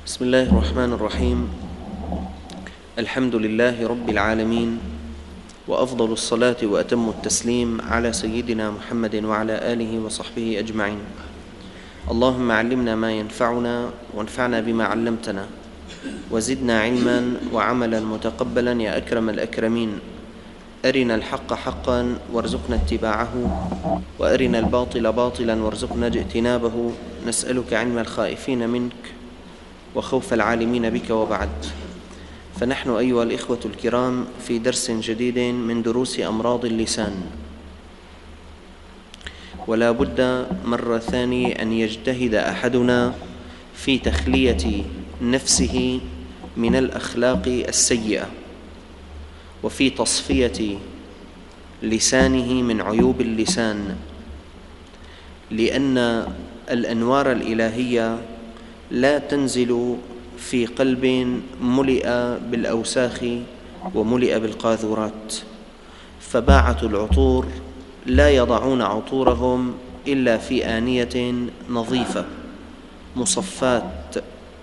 بسم الله الرحمن الرحيم. الحمد لله رب العالمين، وأفضل الصلاة وأتم التسليم على سيدنا محمد وعلى آله وصحبه أجمعين. اللهم علمنا ما ينفعنا وانفعنا بما علمتنا، وزدنا علما وعملا متقبلا يا أكرم الأكرمين. أرنا الحق حقا وارزقنا اتباعه، وأرنا الباطل باطلا وارزقنا اجتنابه. نسألك علم الخائفين منك وخوف العالمين بك، وبعد. فنحن أيها الإخوة الكرام في درس جديد من دروس أمراض اللسان، ولا بد مرة ثانية أن يجتهد أحدنا في تخلية نفسه من الأخلاق السيئة، وفي تصفية لسانه من عيوب اللسان، لأن الأنوار الإلهية لا تنزل في قلب ملئ بالأوساخ وملئ بالقاذورات. فباعة العطور لا يضعون عطورهم إلا في آنية نظيفة مصفاة،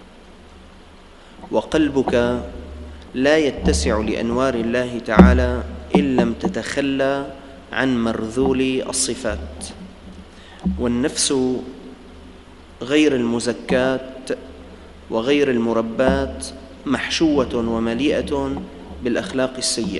وقلبك لا يتسع لأنوار الله تعالى إن لم تتخلى عن مرذول الصفات. والنفس غير المزكاة وغير المرباة محشوة ومليئة بالأخلاق السيئة،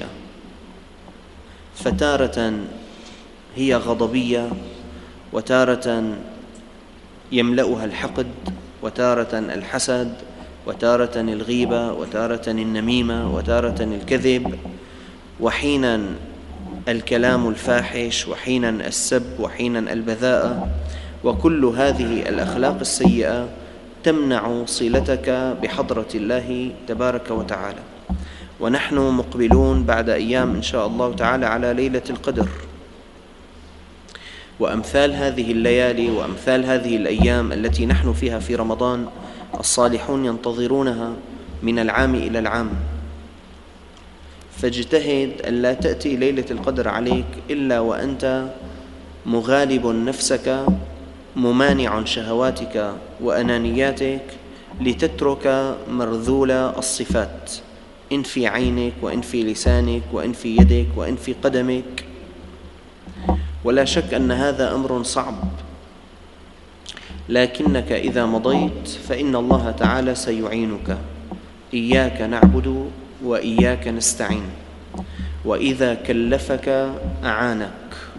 فتارة هي غضبية، وتارة يملأها الحقد، وتارة الحسد، وتارة الغيبة، وتارة النميمة، وتارة الكذب، وحينا الكلام الفاحش، وحينا السب، وحينا البذاءة. وكل هذه الأخلاق السيئة تمنع صلتك بحضرة الله تبارك وتعالى. ونحن مقبلون بعد أيام إن شاء الله تعالى على ليلة القدر، وأمثال هذه الليالي وأمثال هذه الأيام التي نحن فيها في رمضان الصالحون ينتظرونها من العام إلى العام. فاجتهد أن لا تأتي ليلة القدر عليك إلا وأنت مغالب نفسك، ممانع شهواتك وأنانياتك، لتترك مرذول الصفات، إن في عينك، وإن في لسانك، وإن في يدك، وإن في قدمك. ولا شك أن هذا أمر صعب، لكنك إذا مضيت فإن الله تعالى سيعينك. إياك نعبد وإياك نستعين، وإذا كلفك أعانك،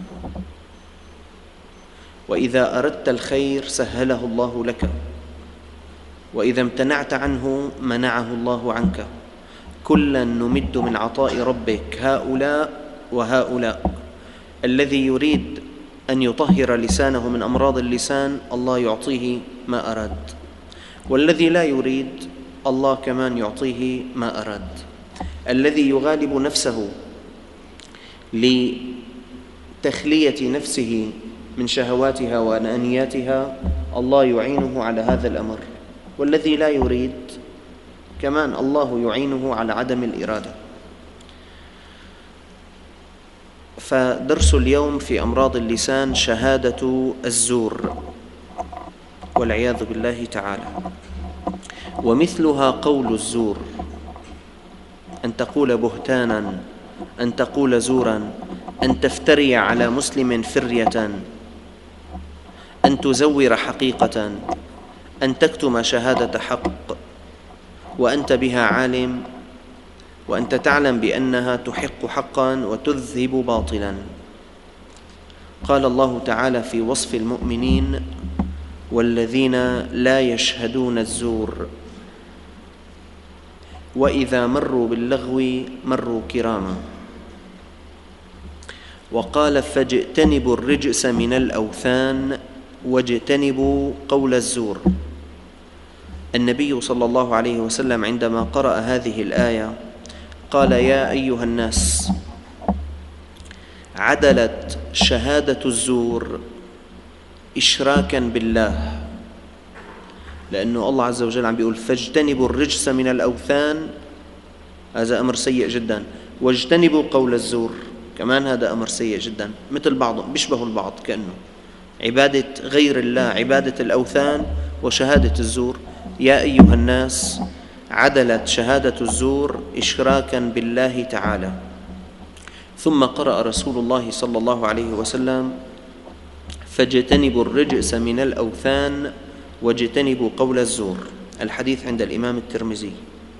وإذا أردت الخير سهله الله لك، وإذا امتنعت عنه منعه الله عنك. كلا نمد من عطاء ربك هؤلاء وهؤلاء. الذي يريد أن يطهر لسانه من أمراض اللسان الله يعطيه ما أراد، والذي لا يريد الله كمان يعطيه ما أراد. الذي يغالب نفسه لتخلية نفسه من شهواتها وأنانياتها الله يعينه على هذا الأمر، والذي لا يريد كمان الله يعينه على عدم الإرادة. فدرس اليوم في أمراض اللسان شهادة الزور والعياذ بالله تعالى. ومثلها قول الزور، أن تقول بهتانا، أن تقول زورا، أن تفتري على مسلم فرية، أن تزور حقيقة، أن تكتم شهادة حق وأنت بها عالم، وأنت تعلم بأنها تحق حقا وتذهب باطلا. قال الله تعالى في وصف المؤمنين: والذين لا يشهدون الزور وإذا مروا باللغو مروا كراما. وقال: فاجتنبوا الرجس من الأوثان واجتنبوا قول الزور. النبي صلى الله عليه وسلم عندما قرأ هذه الآية قال: يا أيها الناس، عدلت شهادة الزور إشراكا بالله، لأنه الله عز وجل عم بيقول فاجتنبوا الرجس من الأوثان، هذا أمر سيء جدا، واجتنبوا قول الزور كمان هذا أمر سيء جدا. مثل بعضهم، بيشبهوا البعض، كأنه عبادة غير الله، عبادة الأوثان وشهادة الزور. يا أيها الناس، عدلت شهادة الزور إشراكا بالله تعالى. ثم قرأ رسول الله صلى الله عليه وسلم: فاجتنبوا الرجس من الأوثان واجتنبوا قول الزور. الحديث عند الإمام الترمذي.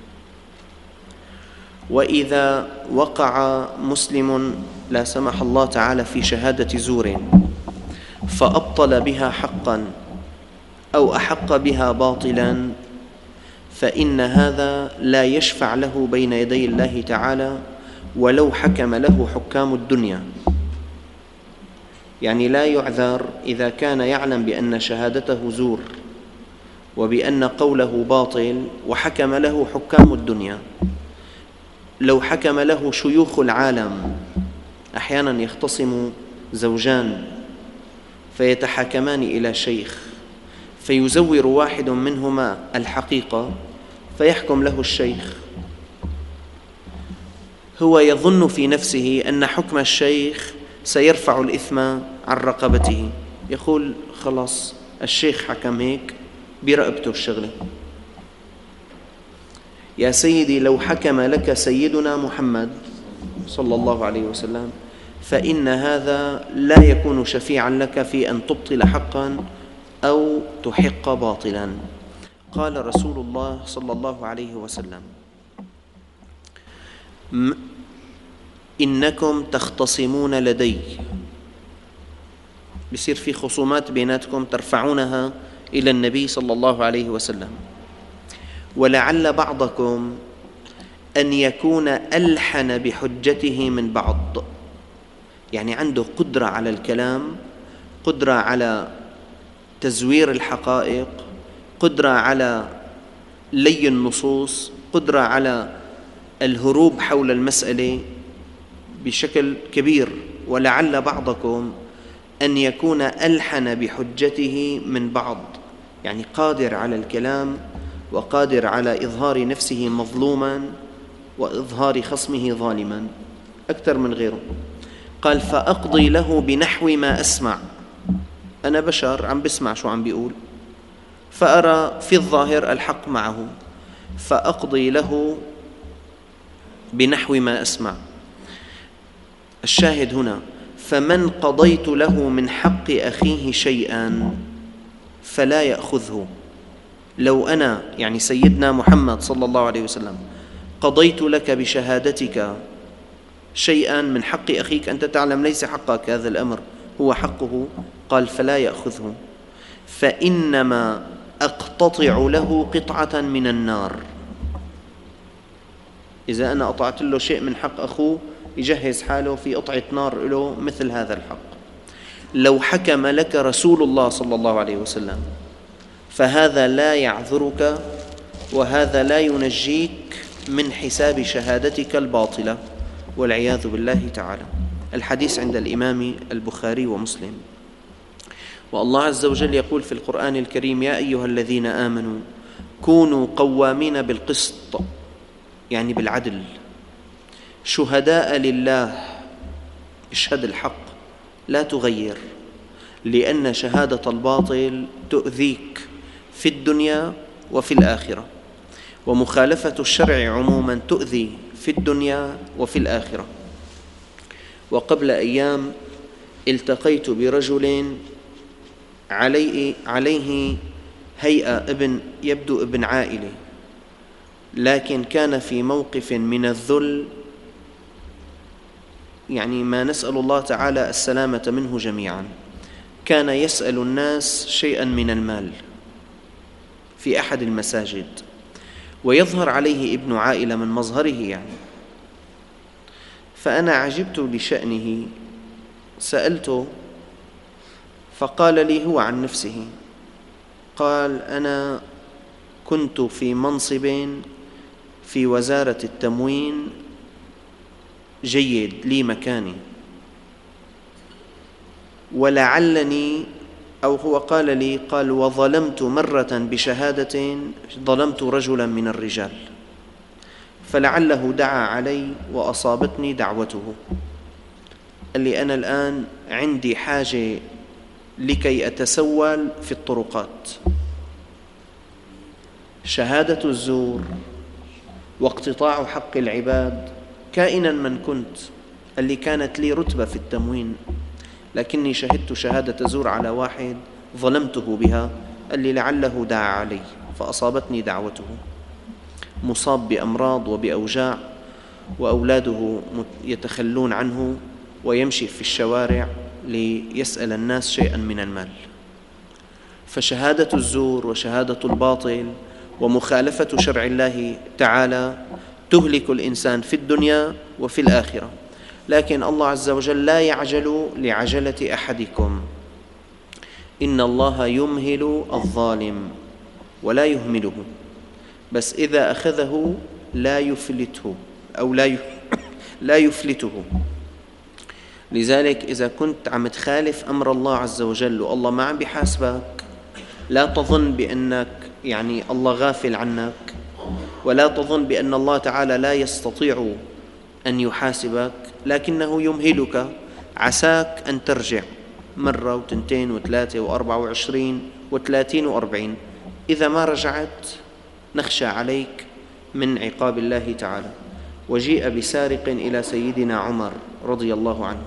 وإذا وقع مسلم لا سمح الله تعالى في شهادة زور فأبطل بها حقا أو أحق بها باطلا، فإن هذا لا يشفع له بين يدي الله تعالى ولو حكم له حكام الدنيا. يعني لا يعذر إذا كان يعلم بأن شهادته زور وبأن قوله باطل وحكم له حكام الدنيا. لو حكم له شيوخ العالم، أحيانا يختصم زوجان فيتحاكمان إلى شيخ فيزور واحد منهما الحقيقة فيحكم له الشيخ، هو يظن في نفسه أن حكم الشيخ سيرفع الإثم عن رقبته، يقول خلاص الشيخ حكم هيك برقبته الشغلة. يا سيدي، لو حكم لك سيدنا محمد صلى الله عليه وسلم فإن هذا لا يكون شفيعا لك في أن تبطل حقا أو تحق باطلا. قال رسول الله صلى الله عليه وسلم: إنكم تختصمون لدي، بصير في خصومات بيناتكم ترفعونها إلى النبي صلى الله عليه وسلم، ولعل بعضكم أن يكون ألحن بحجته من بعض، يعني عنده قدرة على الكلام، قدرة على تزوير الحقائق، قدرة على لي النصوص، قدرة على الهروب حول المسألة بشكل كبير. ولعل بعضكم أن يكون ألحن بحجته من بعض، يعني قادر على الكلام وقادر على إظهار نفسه مظلوما وإظهار خصمه ظالما أكثر من غيره. قال: فأقضي له بنحو ما أسمع، أنا بشر عم بسمع شو عم بيقول، فأرى في الظاهر الحق معه، فأقضي له بنحو ما أسمع. الشاهد هنا: فمن قضيت له من حق أخيه شيئا فلا يأخذه. لو أنا، يعني سيدنا محمد صلى الله عليه وسلم، قضيت لك بشهادتك شيئا من حق أخيك، أنت تعلم ليس حقك هذا الأمر، هو حقه، قال: فلا يأخذه، فإنما أقتطع له قطعة من النار. إذا أنا أطعت له شيء من حق أخوه يجهز حاله في قطعة نار له مثل هذا الحق. لو حكم لك رسول الله صلى الله عليه وسلم فهذا لا يعذرك وهذا لا ينجيك من حساب شهادتك الباطلة والعياذ بالله تعالى. الحديث عند الإمام البخاري ومسلم. والله عز وجل يقول في القرآن الكريم: يا أيها الذين آمنوا كونوا قوامين بالقسط، يعني بالعدل، شهداء لله، اشهد الحق لا تغير، لأن شهادة الباطل تؤذيك في الدنيا وفي الآخرة، ومخالفة الشرع عموما تؤذي في الدنيا وفي الآخرة. وقبل أيام التقيت برجل عليه هيئة يبدو ابن عائلة، لكن كان في موقف من الذل، يعني ما نسأل الله تعالى السلامة منه جميعا. كان يسأل الناس شيئا من المال في أحد المساجد، ويظهر عليه ابن عائلة من مظهره يعني. فأنا عجبت لشأنه، سألته فقال لي هو عن نفسه، قال: أنا كنت في منصب في وزارة التموين جيد لي مكاني، ولعلني، أو هو قال لي، قال: وظلمت مرة بشهادة، ظلمت رجلا من الرجال، فلعله دعا علي وأصابتني دعوته. قال لي: أنا الآن عندي حاجة لكي أتسول في الطرقات، شهادة الزور واقتطاع حق العباد كائنا من كنت، اللي كانت لي رتبة في التموين لكني شهدت شهادة زور على واحد ظلمته بها، اللي لعله دعا علي فأصابتني دعوته، مصاب بأمراض وبأوجاع وأولاده يتخلون عنه ويمشي في الشوارع ليسأل الناس شيئا من المال. فشهادة الزور وشهادة الباطل ومخالفة شرع الله تعالى تهلك الإنسان في الدنيا وفي الآخرة. لكن الله عز وجل لا يعجل لعجلة أحدكم، إن الله يمهل الظالم ولا يهمله، بس إذا أخذه لا يفلته أو لا يفلته. لذلك إذا كنت عم تخالف أمر الله عز وجل والله ما عم بيحاسبك، لا تظن بأنك الله غافل عنك، ولا تظن بأن الله تعالى لا يستطيع أن يحاسبك، لكنه يمهلك، عساك أن ترجع مرة وتنتين وثلاثة وأربعة وعشرين وثلاثين وأربعين. إذا ما رجعت نخشى عليك من عقاب الله تعالى. وجيء بسارق إلى سيدنا عمر رضي الله عنه،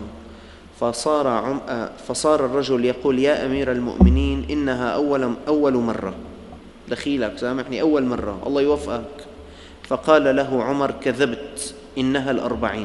فصار الرجل يقول: يا أمير المؤمنين، إنها أول مرة، دخيلك سامحني، أول مرة، الله يوفقك. فقال له عمر: كذبت، إنها 40،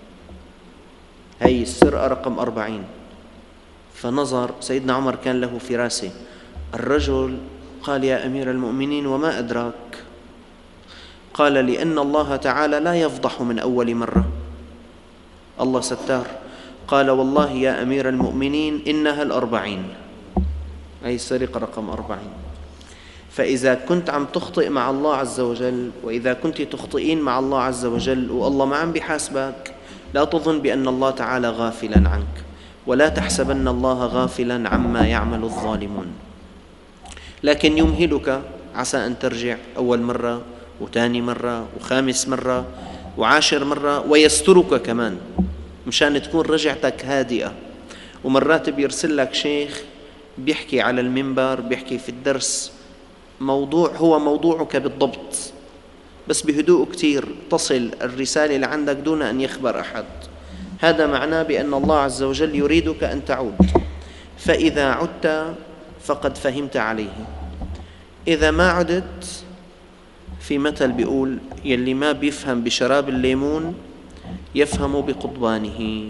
هي السرقة رقم 40. فنظر سيدنا عمر، كان له فراسة، الرجل قال: يا أمير المؤمنين، وما أدراك؟ قال: لأن الله تعالى لا يفضح من أول مرة، الله ستار. قال: والله يا أمير المؤمنين إنها 40، أي السرقة رقم 40. فإذا كنت عم تخطئ مع الله عز وجل، وإذا كنت تخطئين مع الله عز وجل والله ما عم بيحاسبك، لا تظن بأن الله تعالى غافلا عنك، ولا تحسبن الله غافلا عما يعمل الظالمون، لكن يمهلك، عسى أن ترجع أول مرة وثاني مرة وخامس مرة وعاشر مرة، ويسترك كمان مشان تكون رجعتك هادئة. ومرات بيرسل لك شيخ بيحكي على المنبر، بيحكي في الدرس موضوع هو موضوعك بالضبط، بس بهدوء كتير تصل الرسالة لعندك دون أن يخبر أحد. هذا معناه بأن الله عز وجل يريدك أن تعود، فإذا عدت فقد فهمت عليه. إذا ما عدت، في مثل بيقول: يلي ما بيفهم بشراب الليمون يفهم بقضبانه.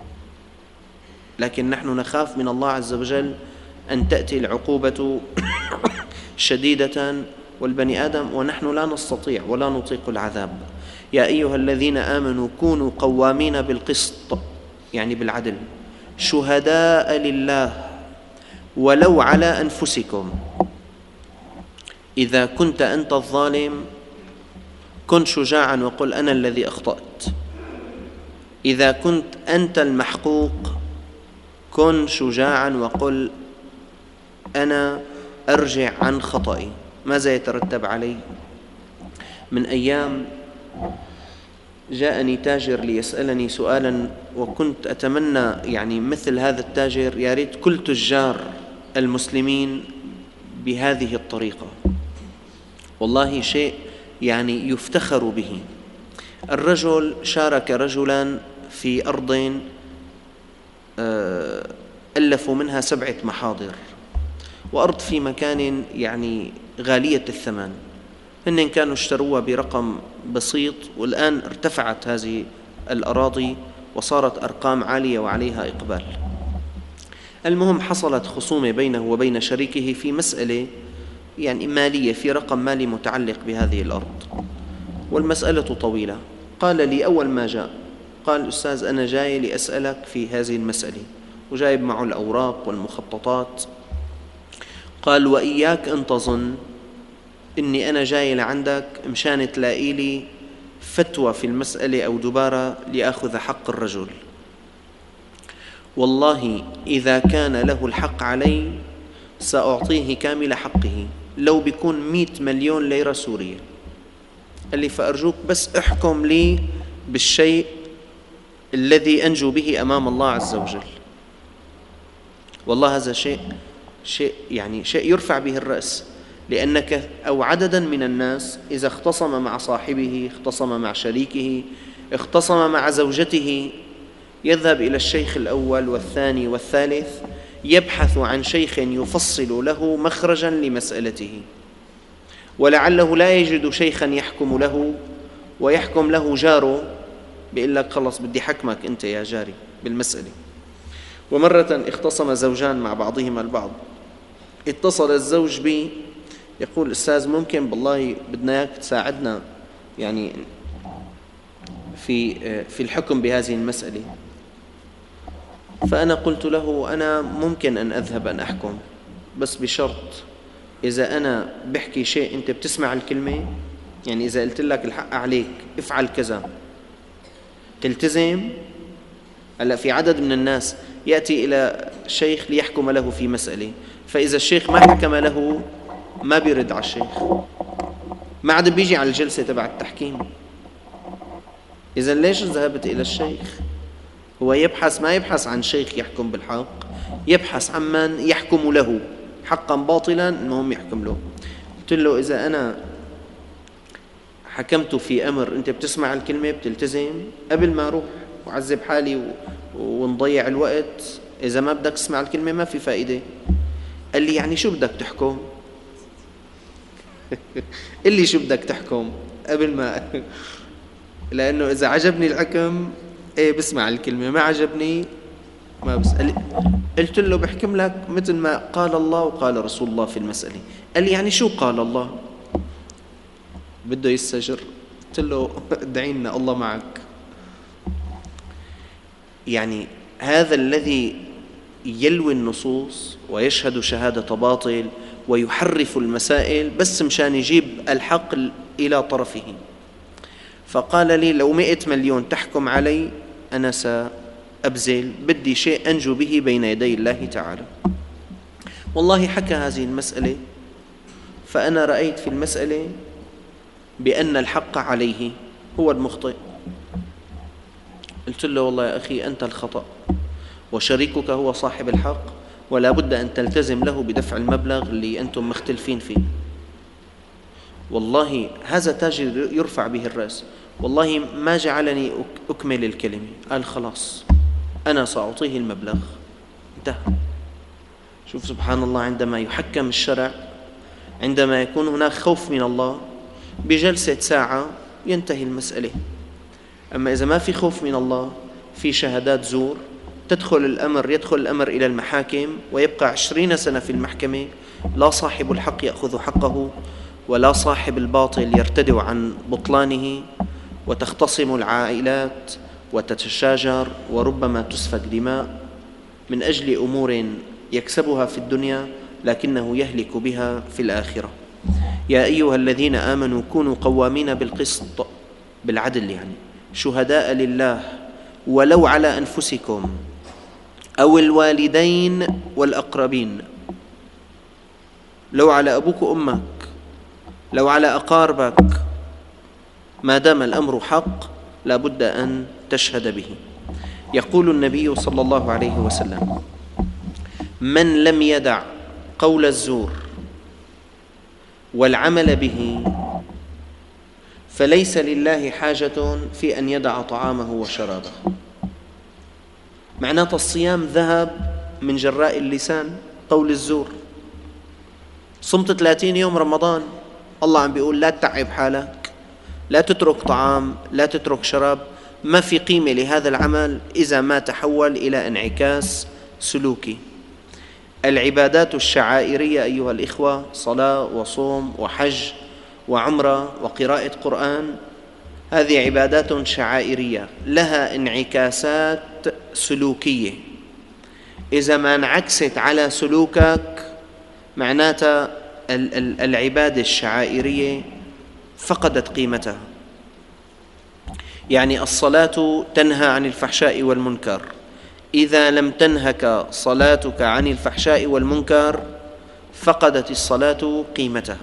لكن نحن نخاف من الله عز وجل أن تأتي العقوبة شديدة والبني آدم ونحن لا نستطيع ولا نطيق العذاب. يا أيها الذين آمنوا كونوا قوامين بالقسط، يعني بالعدل، شهداء لله ولو على أنفسكم. إذا كنت أنت الظالم كن شجاعا وقل: أنا الذي أخطأت. إذا كنت أنت المحقوق كن شجاعا وقل: أنا أرجع عن خطئي. ماذا يترتب علي؟ من أيام جاءني تاجر ليسألني سؤالا، وكنت أتمنى مثل هذا التاجر، يا ريت كل تجار المسلمين بهذه الطريقة، والله شيء يفتخر به. الرجل شارك رجلا في أرض ألفوا منها 7 محاضر، وأرض في مكان غالية الثمن، هن كانوا اشتروها برقم بسيط، والآن ارتفعت هذه الأراضي وصارت أرقام عالية وعليها إقبال. المهم حصلت خصومة بينه وبين شريكه في مسألة مالية، في رقم مالي متعلق بهذه الأرض، والمسألة طويلة. قال لي أول ما جاء، قال: أستاذ، أنا جاي لأسألك في هذه المسألة، وجايب معه الأوراق والمخططات. قال: وإياك أن تظن إني أنا جاي لعندك مشان تلاقي لي فتوى في المسألة أو دبارة لأخذ حق الرجل. والله إذا كان له الحق علي سأعطيه كامل حقه، لو بيكون 100 مليون ليرة سورية. قال لي: فأرجوك بس احكم لي بالشيء الذي أنجو به أمام الله عز وجل. والله هذا شيء شيء يرفع به الرأس. لأنك أو عددا من الناس إذا اختصم مع صاحبه، اختصم مع شريكه، اختصم مع زوجته، يذهب إلى الشيخ الأول والثاني والثالث، يبحث عن شيخ يفصل له مخرجا لمسألته، ولعله لا يجد شيخا يحكم له، ويحكم له جاره، بيقول لك خلص بدي حكمك أنت يا جاري بالمسألة. ومرة اختصم زوجان مع بعضهما البعض، اتصل الزوج بي يقول أستاذ ممكن بالله بدنا إياك تساعدنا يعني في الحكم بهذه المسألة. فأنا قلت له أنا ممكن أن أذهب أن أحكم، بس بشرط إذا أنا بحكي شيء أنت بتسمع الكلمة، يعني إذا قلت لك الحق عليك افعل كذا تلتزم. هلا في عدد من الناس يأتي إلى شيخ ليحكم له في مسألة، فإذا الشيخ ما حكم له ما بيرد على الشيخ، ما عاد بيجي على الجلسة تبع التحكيم. إذا ليش ذهبت إلى الشيخ؟ هو يبحث، ما يبحث عن شيخ يحكم بالحق، يبحث عن من يحكم له حقا باطلا المهم يحكم له. قلت له إذا أنا حكمت في أمر أنت بتسمع الكلمة بتلتزم، قبل ما أروح وعذب حالي ونضيع الوقت، إذا ما بدك تسمع الكلمة ما في فائدة. قال لي يعني شو بدك تحكم؟ قل لي شو بدك تحكم قبل ما لأنه إذا عجبني الحكم إيه بسمع الكلمة، ما عجبني ما بسأل. قلت له بحكم لك مثل ما قال الله وقال رسول الله في المسألة. قال لي يعني شو قال الله؟ بده يستجر. قلت له ادعي لنا الله معك. يعني هذا الذي يلوي النصوص ويشهد شهادة باطل ويحرف المسائل بس مشان يجيب الحق إلى طرفه. فقال لي لو 100 مليون تحكم علي أنا سأبذل، بدي شيء أنجو به بين يدي الله تعالى. والله حكى هذه المسألة، فأنا رأيت في المسألة بأن الحق عليه هو المخطئ. قلت له والله يا أخي أنت الخطأ وشريكك هو صاحب الحق، ولا بد أن تلتزم له بدفع المبلغ اللي أنتم مختلفين فيه. والله هذا تاج يرفع به الرأس. والله ما جعلني أكمل الكلمة، قال خلاص أنا سأعطيه المبلغ، انتهى. شوف سبحان الله، عندما يحكم الشرع، عندما يكون هناك خوف من الله، بجلسة ساعة ينتهي المسألة. أما إذا ما في خوف من الله، في شهادات زور، يدخل الأمر إلى المحاكم ويبقى 20 سنة في المحكمة، لا صاحب الحق يأخذ حقه ولا صاحب الباطل يرتدع عن بطلانه، وتختصم العائلات وتتشاجر، وربما تسفك دماء من أجل أمور يكسبها في الدنيا لكنه يهلك بها في الآخرة. يا أيها الذين آمنوا كونوا قوامين بالقسط، بالعدل، يعني شهداء لله ولو على أنفسكم أو الوالدين والأقربين، لو على أبوك وأمك، لو على أقاربك، ما دام الأمر حق لا بد أن تشهد به. يقول النبي صلى الله عليه وسلم: من لم يدع قول الزور والعمل به فليس لله حاجة في أن يدع طعامه وشرابه. معناته الصيام ذهب من جراء اللسان، قول الزور. صمت 30 يوم رمضان، الله عم بيقول لا تتعب حالك، لا تترك طعام، لا تترك شراب، ما في قيمة لهذا العمل إذا ما تحول إلى انعكاس سلوكي. العبادات الشعائرية أيها الإخوة، صلاة وصوم وحج وعمرة وقراءة قرآن، هذه عبادات شعائرية لها انعكاسات سلوكية. إذا ما انعكست على سلوكك معناتها العبادة الشعائرية فقدت قيمتها. يعني الصلاة تنهى عن الفحشاء والمنكر، إذا لم تنهك صلاتك عن الفحشاء والمنكر فقدت الصلاة قيمتها.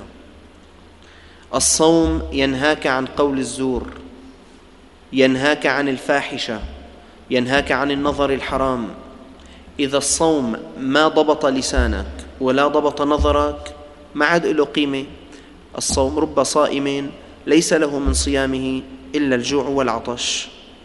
الصوم ينهاك عن قول الزور، ينهاك عن الفاحشة، ينهاك عن النظر الحرام. إذا الصوم ما ضبط لسانك ولا ضبط نظرك ما عاد له قيمة الصوم. رب صائم ليس له من صيامه إلا الجوع والعطش.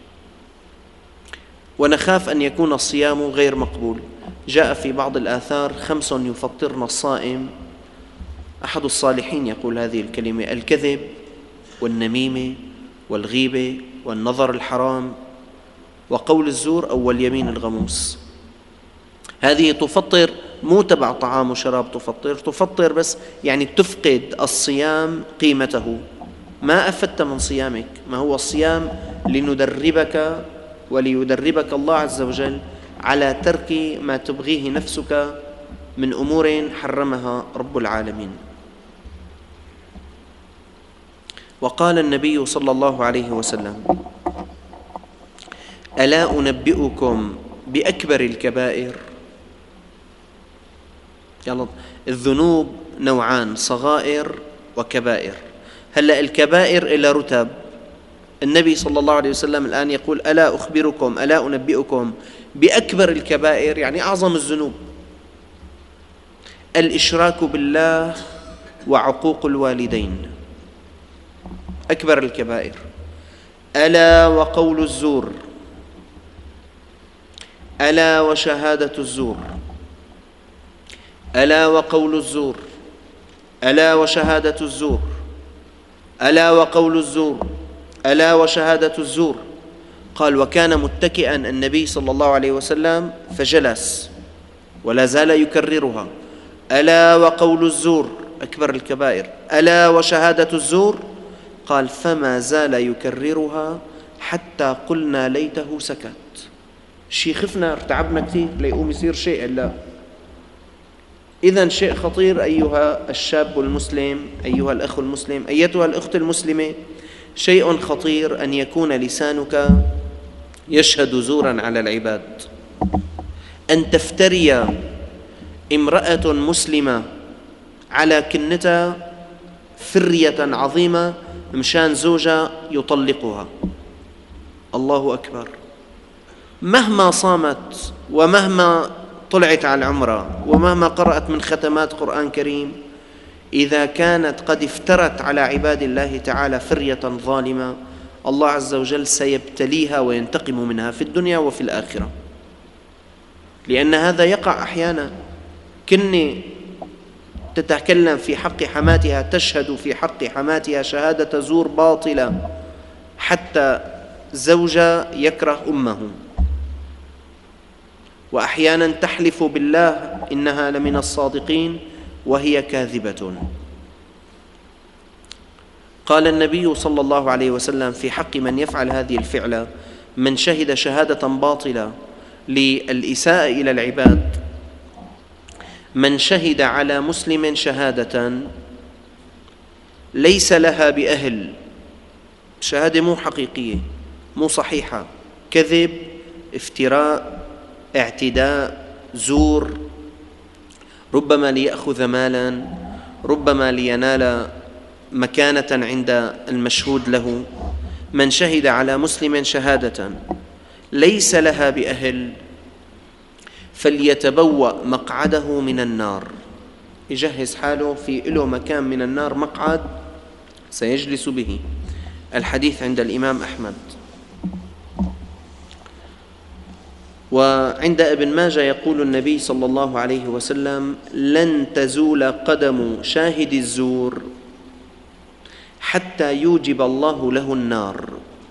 ونخاف أن يكون الصيام غير مقبول. جاء في بعض الآثار 5 يفطرن الصائم. أحد الصالحين يقول هذه الكلمة: الكذب والنميمة والغيبة والنظر الحرام وقول الزور أو واليمين الغموس. هذه تفطر، مو تبع طعام وشراب، تفطر بس يعني تفقد الصيام قيمته. ما أفدت من صيامك. ما هو الصيام؟ لندربك وليدربك الله عز وجل على ترك ما تبغيه نفسك من أمور حرمها رب العالمين. وقال النبي صلى الله عليه وسلم: ألا أنبئكم بأكبر الكبائر؟ يلا، الذنوب نوعان: صغائر وكبائر. هلأ الكبائر إلى رتب. النبي صلى الله عليه وسلم الآن يقول: ألا أخبركم، ألا أنبئكم بأكبر الكبائر، يعني أعظم الذنوب: الإشراك بالله وعقوق الوالدين، أكبر الكبائر. ألا وقول الزور، ألا وشهادة الزور، ألا وقول الزور، ألا وشهادة الزور، ألا وقول الزور، ألا وشهادة الزور. قال: وكان متكئا النبي صلى الله عليه وسلم فجلس ولا زال يكررها: ألا وقول الزور أكبر الكبائر، ألا وشهادة الزور. قال: فما زال يكررها حتى قلنا ليته سكت. شي خفنا، ارتعبنا كثير ليقوم يصير شيء. لا، إذن شيء خطير أيها الشاب المسلم، أيها الأخ المسلم، أيتها الأخت المسلمة، شيء خطير أن يكون لسانك يشهد زورا على العباد. أن تفتري امرأة مسلمة على كنتها فرية عظيمة مشان زوجها يطلقها. الله أكبر. مهما صامت ومهما طلعت على العمرة ومهما قرأت من ختمات قرآن كريم، إذا كانت قد افترت على عباد الله تعالى فرية ظالمة، الله عز وجل سيبتليها وينتقم منها في الدنيا وفي الآخرة. لأن هذا يقع أحيانا. كني تتكلم في حق حماتها، تشهد في حق حماتها شهادة زور باطلة حتى زوجها يكره أمه، وأحيانا تحلف بالله إنها لمن الصادقين وهي كاذبة. قال النبي صلى الله عليه وسلم في حق من يفعل هذه الفعلة: من شهد شهادة باطلة للإساءة إلى العباد، من شهد على مسلم شهادة ليس لها بأهل، شهادة مو حقيقية، مو صحيحة، كذب، افتراء، اعتداء، زور، ربما ليأخذ مالا، ربما لينال مكانة عند المشهود له. من شهد على مسلم شهادة ليس لها بأهل فليتبوأ مقعده من النار. يجهز حاله في له مكان من النار، مقعد سيجلس به. الحديث عند الإمام أحمد. وعند ابن ماجه يقول النبي صلى الله عليه وسلم: لن تزول قدم شاهد الزور حتى يوجب الله له النار.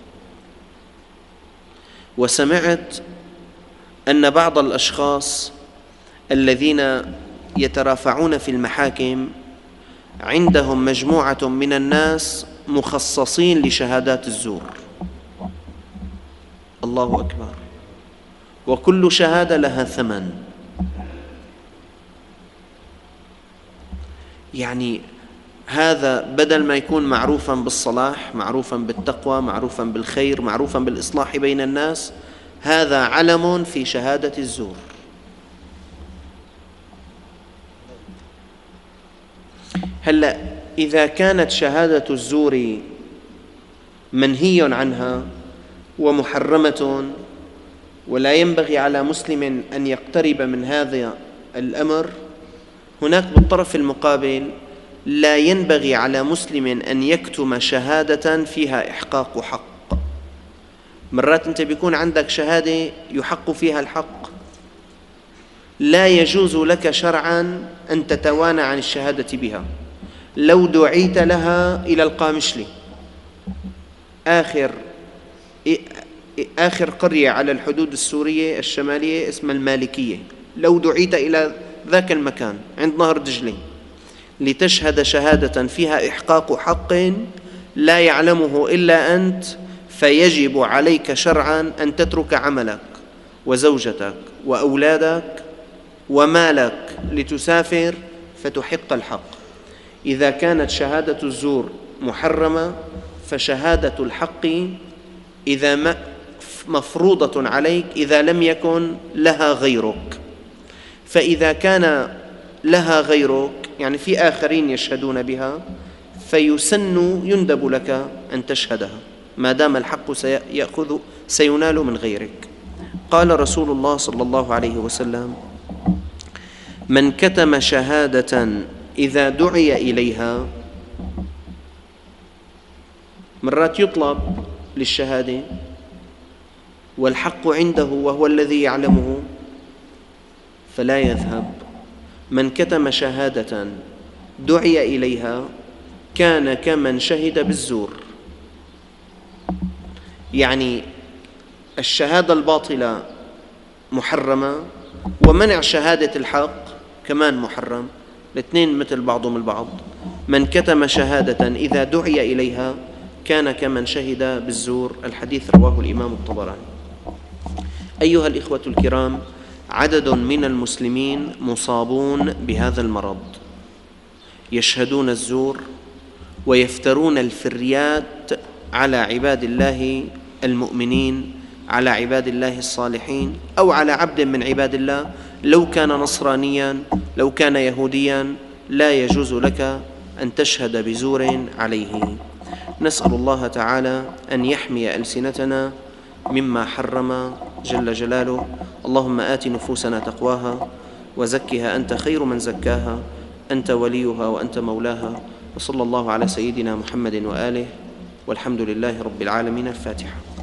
وسمعت أن بعض الأشخاص الذين يترافعون في المحاكم عندهم مجموعة من الناس مخصصين لشهادات الزور. الله أكبر. وكل شهادة لها ثمن. يعني هذا بدل ما يكون معروفا بالصلاح، معروفا بالتقوى، معروفا بالخير، معروفا بالإصلاح بين الناس، هذا علم في شهادة الزور. هلأ إذا كانت شهادة الزور منهي عنها ومحرمة ولا ينبغي على مسلم أن يقترب من هذا الأمر، هناك بالطرف المقابل لا ينبغي على مسلم أن يكتم شهادة فيها إحقاق حق. مرات أنت بيكون عندك شهادة يحق فيها الحق، لا يجوز لك شرعا أن تتوانى عن الشهادة بها. لو دعيت لها إلى القامشلي، آخر قرية على الحدود السورية الشمالية اسمها المالكية، لو دعيت إلى ذاك المكان عند نهر دجلة لتشهد شهادة فيها إحقاق حق لا يعلمه إلا أنت، فيجب عليك شرعا أن تترك عملك وزوجتك وأولادك ومالك لتسافر فتحق الحق. إذا كانت شهادة الزور محرمة فشهادة الحق إذا مفروضة عليك إذا لم يكن لها غيرك. فإذا كان لها غيرك، يعني في آخرين يشهدون بها، يندب لك أن تشهدها ما دام الحق سينال من غيرك. قال رسول الله صلى الله عليه وسلم: من كتم شهادة إذا دعي إليها، مرات يطلب للشهادة والحق عنده وهو الذي يعلمه فلا يذهب. من كتم شهادة دعي إليها كان كمن شهد بالزور. يعني الشهادة الباطلة محرمة، ومنع شهادة الحق كمان محرم، الاثنين مثل بعضهم البعض. من كتم شهادة إذا دعي إليها كان كمن شهد بالزور. الحديث رواه الإمام الطبراني. أيها الإخوة الكرام، عدد من المسلمين مصابون بهذا المرض، يشهدون الزور ويفترون الفريات على عباد الله المؤمنين، على عباد الله الصالحين، أو على عبد من عباد الله، لو كان نصرانيا لو كان يهوديا لا يجوز لك أن تشهد بزور عليه. نسأل الله تعالى أن يحمي ألسنتنا مما حرم جل جلاله. اللهم آت نفوسنا تقواها وزكها أنت خير من زكاها، أنت وليها وأنت مولاها. وصلى الله على سيدنا محمد وآله، والحمد لله رب العالمين. الفاتحة.